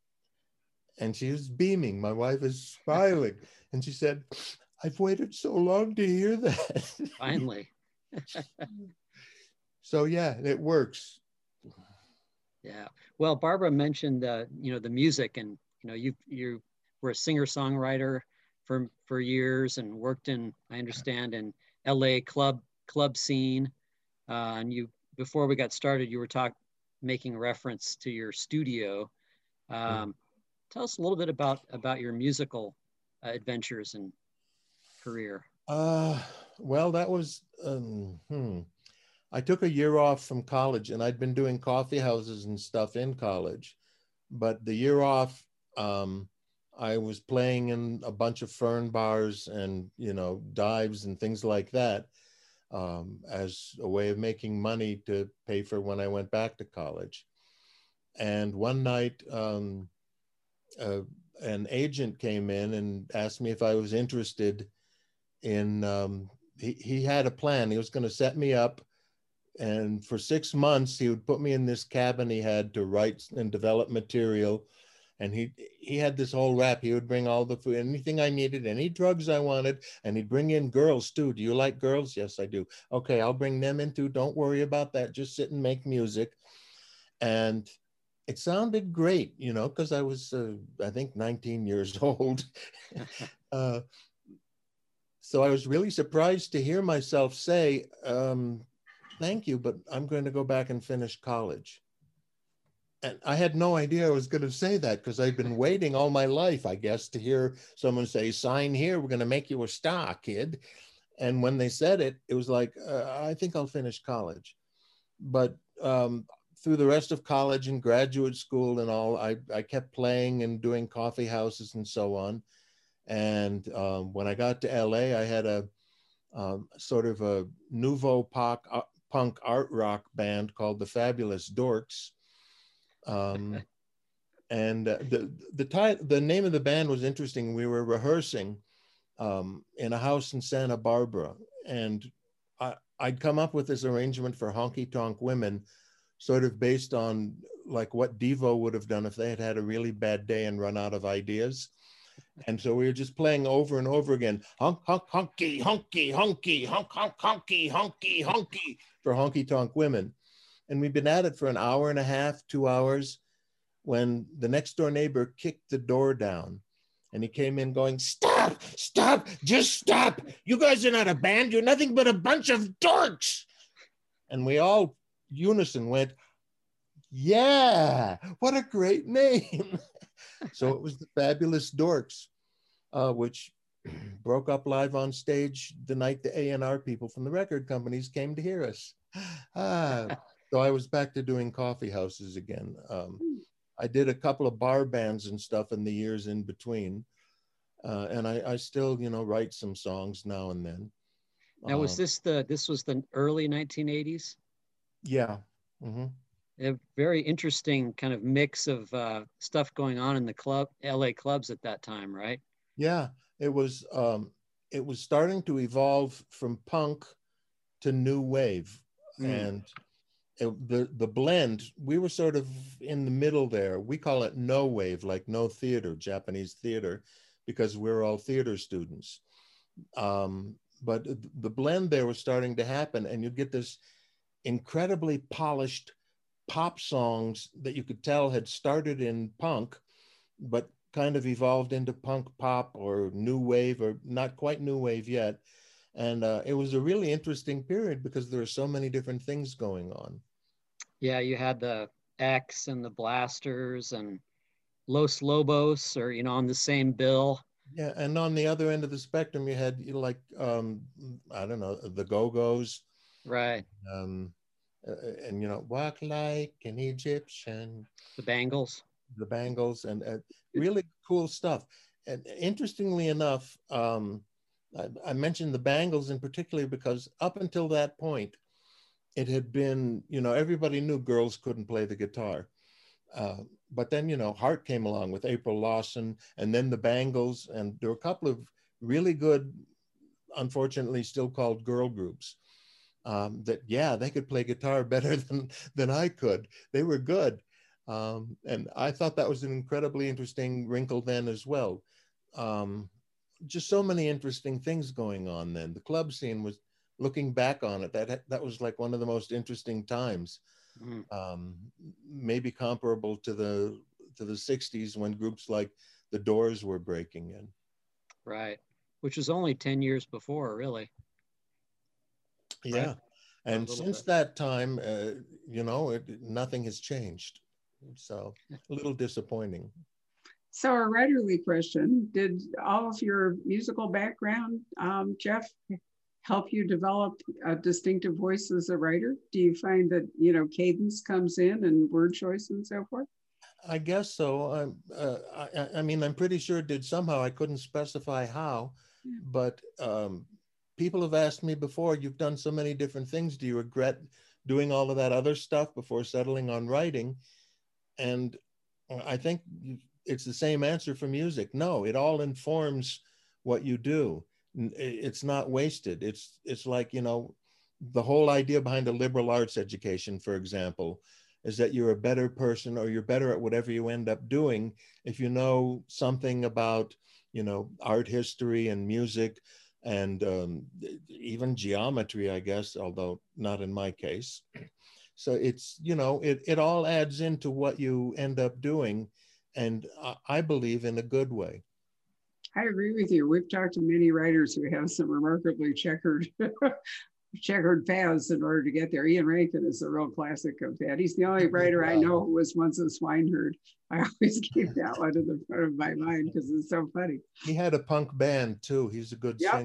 B: and she was beaming. My wife is smiling. And she said, I've waited so long to hear that.
A: Finally.
B: So yeah, it works.
A: Yeah. Well, Barbara mentioned, uh, you know, the music, and, you know, you you were a singer-songwriter for for years and worked in, I understand, in L A club club scene. Uh, and you, before we got started, you were talking, making reference to your studio. Um, Tell us a little bit about about your musical uh, adventures and career.
B: Uh, well, that was, um, hmm. I took a year off from college, and I'd been doing coffee houses and stuff in college. But the year off, um, I was playing in a bunch of fern bars and, you know, dives and things like that, um, as a way of making money to pay for when I went back to college. And one night, um, uh, an agent came in and asked me if I was interested in, um, he, he had a plan. He was going to set me up, and for six months, he would put me in this cabin he had to write and develop material. And he he had this whole rap. He would bring all the food, anything I needed, any drugs I wanted, and he'd bring in girls too. Do you like girls? Yes, I do. Okay, I'll bring them in too. Don't worry about that. Just sit and make music. And it sounded great, you know, because I was, uh, I think, nineteen years old. uh, so I was really surprised to hear myself say, um, thank you, but I'm going to go back and finish college. And I had no idea I was going to say that because I'd been waiting all my life, I guess, to hear someone say, sign here, we're going to make you a star, kid. And when they said it, it was like, uh, I think I'll finish college. But um, through the rest of college and graduate school and all, I, I kept playing and doing coffee houses and so on. And um, when I got to L A, I had a um, sort of a nouveau pop, uh, punk art rock band called the Fabulous Dorks. Um, and uh, the the, ty- the name of the band was interesting. We were rehearsing um, in a house in Santa Barbara, and I, I'd come up with this arrangement for Honky Tonk Women, sort of based on like what Devo would have done if they had had a really bad day and run out of ideas. And so we were just playing over and over again, honk, honk, honky, honky, honky, honk, honk, honky, honky, honky, for Honky Tonk Women. And we've been at it for an hour and a half, two hours, when the next door neighbor kicked the door down. And he came in going, stop, stop, just stop. You guys are not a band. You're nothing but a bunch of dorks. And we all unison went, yeah, what a great name. So it was the Fabulous Dorks, uh, which broke up live on stage the night the A and R people from the record companies came to hear us. Ah, so I was back to doing coffee houses again. Um, I did a couple of bar bands and stuff in the years in between. Uh, and I, I still, you know, write some songs now and then.
A: Now, was
B: Um,
A: this the, this was the early nineteen eighties?
B: Yeah. Mm-hmm.
A: A very interesting kind of mix of uh, stuff going on in the club, L A clubs at that time, right?
B: Yeah, it was, um, it was starting to evolve from punk to new wave. Mm. And it, the, the blend, we were sort of in the middle there. We call it no wave, like no theater, Japanese theater, because we're all theater students. Um, but the blend there was starting to happen, and you'd get this incredibly polished pop songs that you could tell had started in punk, but kind of evolved into punk pop or new wave, or not quite new wave yet. And uh, it was a really interesting period because there were so many different things going on.
A: Yeah, you had the X and the Blasters and Los Lobos, or, you know, on the same bill.
B: Yeah, and on the other end of the spectrum, you had, you know, like, um, I don't know, the Go-Go's.
A: Right.
B: Um, uh, and, you know, walk like an Egyptian.
A: The Bangles.
B: The Bangles, and uh, really cool stuff. And interestingly enough, um, I, I mentioned the Bangles in particular because up until that point, it had been, you know, everybody knew girls couldn't play the guitar. Uh, but then, you know, Heart came along with April Lawson, and then the Bangles, and there were a couple of really good, unfortunately still called girl groups. Um, that, yeah, they could play guitar better than, than I could. They were good. Um, and I thought that was an incredibly interesting wrinkle then as well. Um, just so many interesting things going on then. The club scene was, looking back on it, that, that was like one of the most interesting times. Mm. Um, maybe comparable to the, to the sixties when groups like the Doors were breaking in.
A: Right, which was only ten years before, really.
B: Yeah,
A: right?
B: And since bit. that time, uh, you know, it, nothing has changed. So a little disappointing.
C: So a writerly question, did all of your musical background, um, Jeff, help you develop a distinctive voice as a writer? Do you find that, you know, cadence comes in and word choice and so forth?
B: I guess so. I'm, uh, I, I mean, I'm pretty sure it did somehow. I couldn't specify how, yeah. but um, people have asked me before, you've done so many different things. Do you regret doing all of that other stuff before settling on writing? And I think it's the same answer for music. No, it all informs what you do. It's not wasted. It's, it's like, you know, the whole idea behind a liberal arts education, for example, is that you're a better person, or you're better at whatever you end up doing if you know something about, you know, art history and music and um, even geometry, I guess, although not in my case. So it's, you know, it, it all adds into what you end up doing, and I believe in a good way.
C: I agree with you. We've talked to many writers who have some remarkably checkered checkered paths in order to get there. Ian Rankin is a real classic of that. He's the only writer wow. I know who was once a swineherd. I always keep that one in the front of my mind because it's so funny.
B: He had a punk band too. He's a good yep. singer.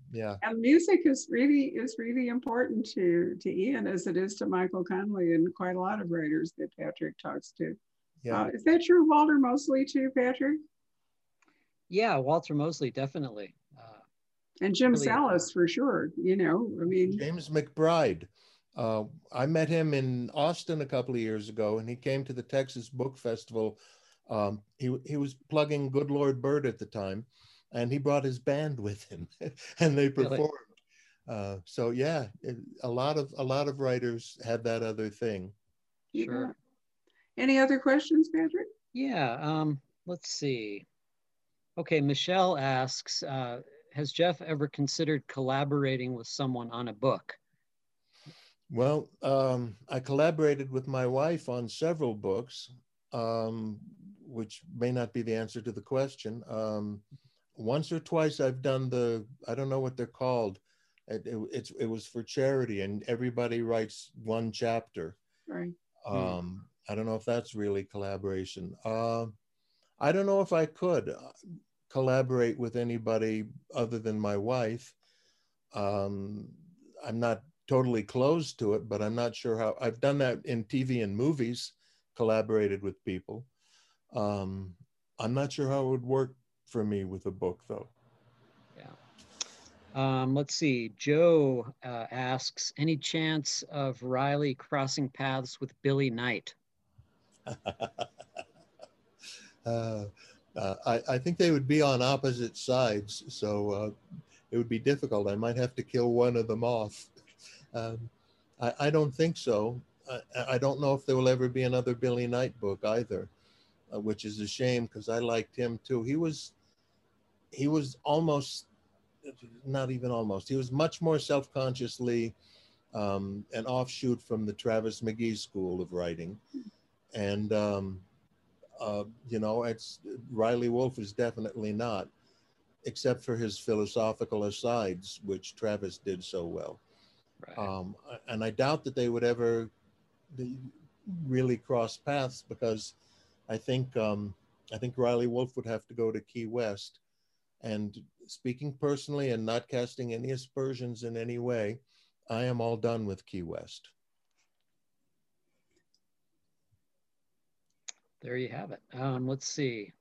B: Yeah.
C: And music is really is really important to to Ian as it is to Michael Connelly and quite a lot of writers that Patrick talks to.
B: Yeah.
C: Uh, is that true, Walter Mosley too, Patrick?
A: Yeah, Walter Mosley, definitely. Uh,
C: And Jim
A: really,
C: Salas for sure. You know, I mean,
B: James McBride. Uh, I met him in Austin a couple of years ago, and he came to the Texas Book Festival. Um, he he was plugging Good Lord Bird at the time, and he brought his band with him, and they
A: really.
B: performed. Uh, so yeah, it, a lot of a lot of writers had that other thing.
A: Sure.
C: Yeah. Any other questions, Patrick?
A: Yeah. Um, let's see. Okay, Michelle asks, uh, has Jeff ever considered collaborating with someone on a book?
B: Well, um, I collaborated with my wife on several books, um, which may not be the answer to the question. Um, once or twice I've done the, I don't know what they're called. It, it, it's, it was for charity, and everybody writes one chapter.
C: Right.
B: Um, I don't know if that's really collaboration. Uh, I don't know if I could collaborate with anybody other than my wife. Um, I'm not totally closed to it, but I'm not sure how. I've done that in T V and movies, collaborated with people. Um, I'm not sure how it would work for me with a book, though.
A: Yeah. Um, let's see. Joe uh, asks, any chance of Riley crossing paths with Billy Knight?
B: uh, uh, I, I think they would be on opposite sides, so uh, it would be difficult. I might have to kill one of them off. Um, I, I don't think so. I, I don't know if there will ever be another Billy Knight book either, uh, which is a shame because I liked him too. He was, he was almost, not even almost, he was much more self-consciously um, an offshoot from the Travis McGee school of writing. And, um, uh, you know, it's Riley Wolfe is definitely not, except for his philosophical asides, which Travis did so well.
A: Right.
B: Um, and I doubt that they would ever really cross paths because I think um, I think Riley Wolfe would have to go to Key West. And speaking personally and not casting any aspersions in any way, I am all done with Key West.
A: There you have it. Um, let's see.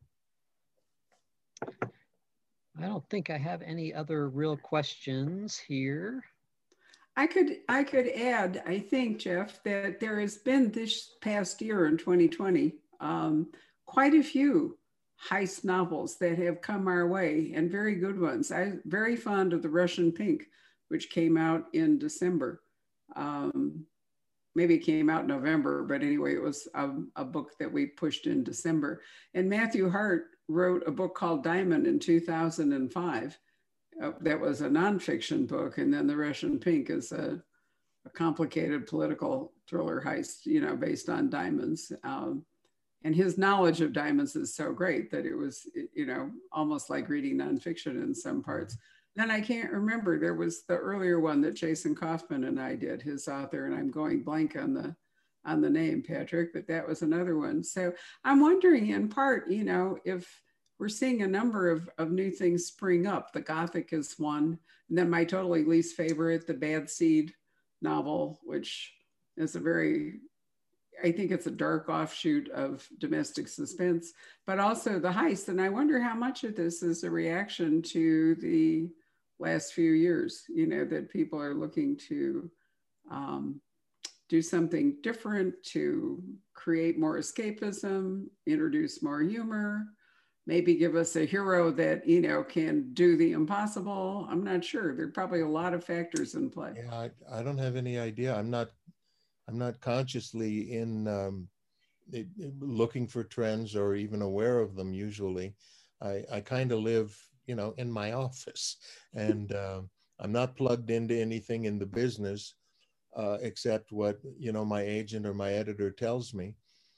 A: I don't think I have any other real questions here.
C: I could I could add, I think, Jeff, that there has been this past year in twenty twenty, um, quite a few heist novels that have come our way, and very good ones. I'm very fond of The Russian Pink, which came out in December. Um, maybe it came out in November, but anyway, it was a, a book that we pushed in December. And Matthew Hart wrote a book called Diamond in two thousand five. Uh, that was a nonfiction book, and then The Russian Pink is a, a complicated political thriller heist, you know, based on diamonds. Um, and his knowledge of diamonds is so great that it was, you know, almost like reading nonfiction in some parts. Then I can't remember. There was the earlier one that Jason Kaufman and I did, his author, and I'm going blank on the on the name, Patrick, but that was another one. So I'm wondering, in part, you know, if we're seeing a number of, of new things spring up. The Gothic is one. And then my totally least favorite, the Bad Seed novel, which is a very, I think it's a dark offshoot of domestic suspense, but also the heist. And I wonder how much of this is a reaction to the last few years, you know, that people are looking to um, do something different, to create more escapism, introduce more humor, maybe give us a hero that, you know, can do the impossible. I'm not sure. There are probably a lot of factors in play.
B: Yeah, I, I don't have any idea. I'm not, I'm not consciously in um, it, looking for trends or even aware of them usually. I, I kind of live, you know, in my office, and uh, I'm not plugged into anything in the business uh, except what, you know, my agent or my editor tells me.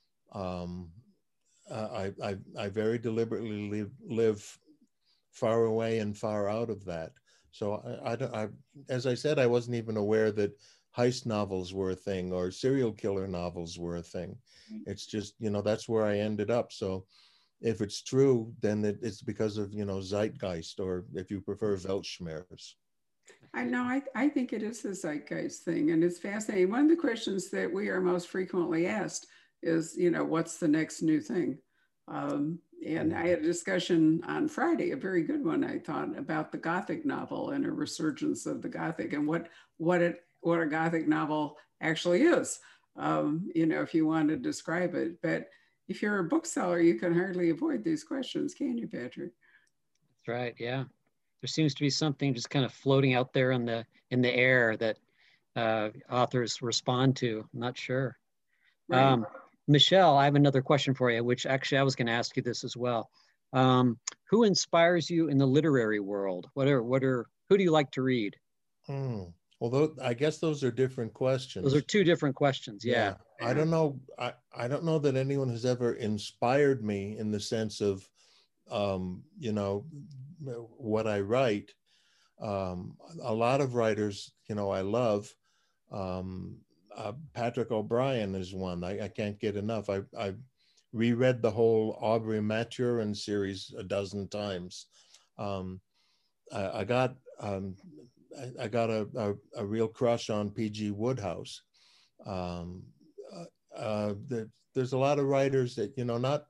B: Um, Uh, I, I, I very deliberately live, live far away and far out of that. So I, I, don't, I, as I said, I wasn't even aware that heist novels were a thing or serial killer novels were a thing. It's just, you know, that's where I ended up. So if it's true, then it, it's because of, you know, zeitgeist, or if you prefer, Weltschmerz.
C: I know, I, I think it is the zeitgeist thing, and it's fascinating. One of the questions that we are most frequently asked is, you know, what's the next new thing? Um, and I had a discussion on Friday, a very good one, I thought, about the Gothic novel and a resurgence of the Gothic and what what it what a Gothic novel actually is. Um, you know, if you want to describe it, but if you're a bookseller, you can hardly avoid these questions, can you, Patrick?
A: That's right. Yeah. There seems to be something just kind of floating out there in the in the air that uh, authors respond to. I'm not sure.
C: Right.
A: Um, Michelle, I have another question for you, which actually I was going to ask you this as well. Um, who inspires you in the literary world? What are what are who do you like to read?
B: Hmm. Although I guess those are different questions.
A: Those are two different questions. Yeah.
B: Yeah. I don't know. I, I don't know that anyone has ever inspired me in the sense of, um, you know, what I write. Um, a lot of writers, you know, I love. Um, uh, Patrick O'Brian is one. I, I can't get enough. I, I reread the whole Aubrey Maturin series a dozen times. Um, I, I got um, I, I got a, a, a real crush on P G Wodehouse. Um, uh, uh, the, there's a lot of writers that, you know, not,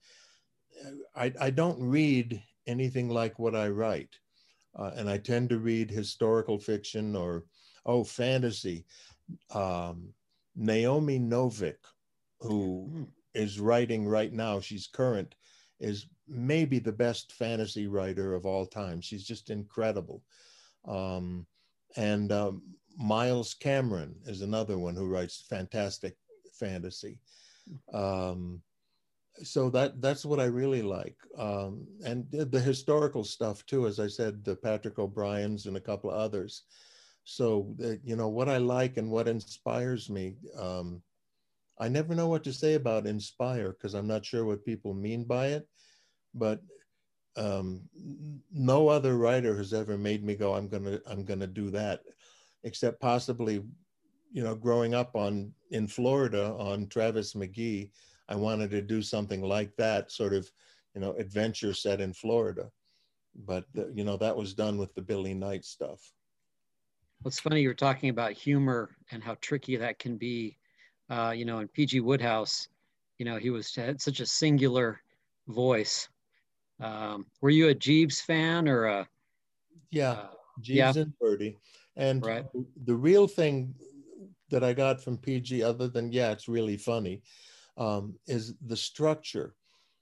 B: I, I don't read anything like what I write. Uh, and I tend to read historical fiction or, oh, fantasy. Um, Naomi Novik, who mm. is writing right now, she's current, is maybe the best fantasy writer of all time. She's just incredible. Um, and um, Miles Cameron is another one who writes fantastic fantasy. Um, so that that's what I really like. Um, and the, the historical stuff too, as I said, the Patrick O'Briens and a couple of others. So, uh, you know, what I like and what inspires me, um, I never know what to say about inspire because I'm not sure what people mean by it, but um, no other writer has ever made me go, I'm gonna, I'm gonna do that, except possibly, you know, growing up on in Florida on Travis McGee, I wanted to do something like that, sort of, you know, adventure set in Florida. But, the, you know, that was done with the Billy Knight stuff.
A: Well, it's funny you were talking about humor and how tricky that can be. Uh, you know, in P G Wodehouse, you know, he was had such a singular voice. Um, were you a Jeeves fan or a?
B: Yeah,
A: uh,
B: Jeeves
A: yeah,
B: and Birdie. And
A: right.
B: the real thing that I got from P G, other than, yeah, it's really funny, um, is the structure,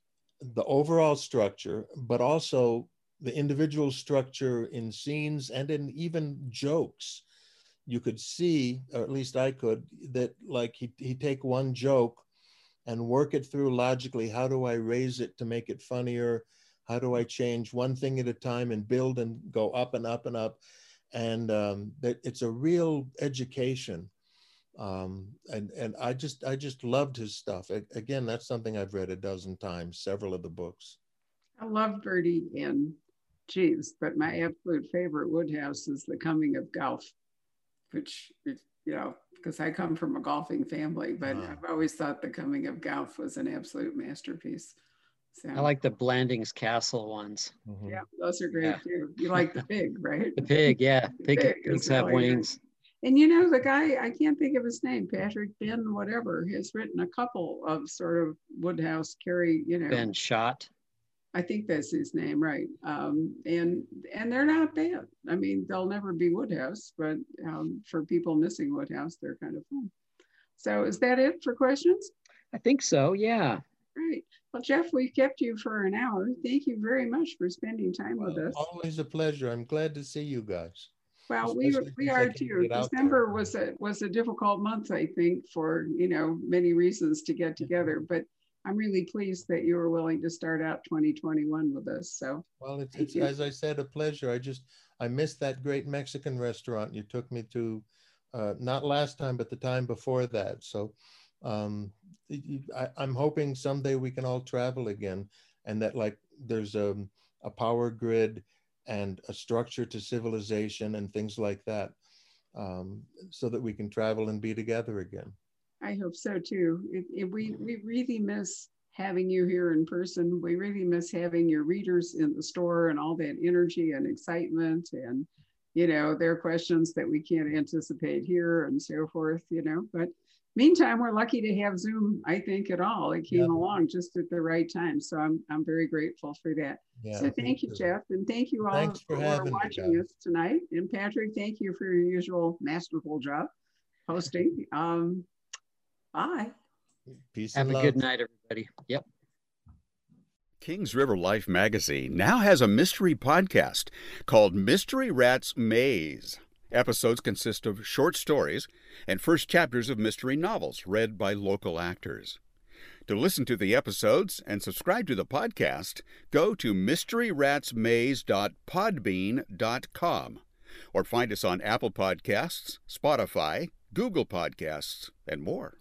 B: the overall structure, but also the individual structure in scenes and in even jokes. You could see, or at least I could, that like he he'd take one joke and work it through logically. How do I raise it to make it funnier? How do I change one thing at a time and build and go up and up and up? And um, that it's a real education. Um, and and I just I just loved his stuff. I, again, that's something I've read a dozen times, several of the books.
C: I love Birdie and Jeeves, but my absolute favorite Wodehouse is The Coming of Golf, which, you know, because I come from a golfing family, but uh-huh. I've always thought The Coming of Golf was an absolute masterpiece. So
A: I like the Blandings Castle ones.
C: Mm-hmm. Yeah, those are great yeah. too. You like the pig, right?
A: The pig, yeah.
C: The
A: pig,
C: pig
A: pigs have really wings.
C: Nice. And you know, the guy, I can't think of his name, Patrick Ben, whatever, has written a couple of sort of Wodehouse, Carey, you know.
A: Ben Schott.
C: I think that's his name, right? Um, and and they're not bad. I mean, they'll never be Wodehouse, but um, for people missing Wodehouse, they're kind of fun. So is that it for questions?
A: I think so, yeah.
C: Great. Well, Jeff, we've kept you for an hour. Thank you very much for spending time well, with us.
B: Always a pleasure. I'm glad to see you guys.
C: Well, Especially we we are too. December was a was a difficult month, I think, for you know many reasons to get together. But I'm really pleased that you were willing to start out twenty twenty-one with us. So
B: well, it's, it's as I said, a pleasure. I just I missed that great Mexican restaurant you took me to, uh, not last time, but the time before that. So um, I, I'm hoping someday we can all travel again, and that like there's a a power grid and a structure to civilization and things like that, um, so that we can travel and be together again.
C: I hope so too. It, it, we, we really miss having you here in person. We really miss having your readers in the store and all that energy and excitement. And you know, there are questions that we can't anticipate here and so forth, you know, but meantime, we're lucky to have Zoom, I think, at all. It came
B: Yeah.
C: along just at the right time. So I'm, I'm very grateful for that.
B: Yeah,
C: so thank you,
B: too.
C: Jeff. And thank you all
B: Thanks for
C: for
B: having me,
C: watching
B: guys.
C: us tonight. And Patrick, thank you for your usual masterful job hosting. Um, bye.
B: Peace
A: Have
B: and
A: a
B: love.
A: good night, everybody. Yep.
D: Kings River Life magazine now has a mystery podcast called Mystery Rats Maze. Episodes consist of short stories and first chapters of mystery novels read by local actors. To listen to the episodes and subscribe to the podcast, go to mystery rats maze dot podbean dot com or find us on Apple Podcasts, Spotify, Google Podcasts, and more.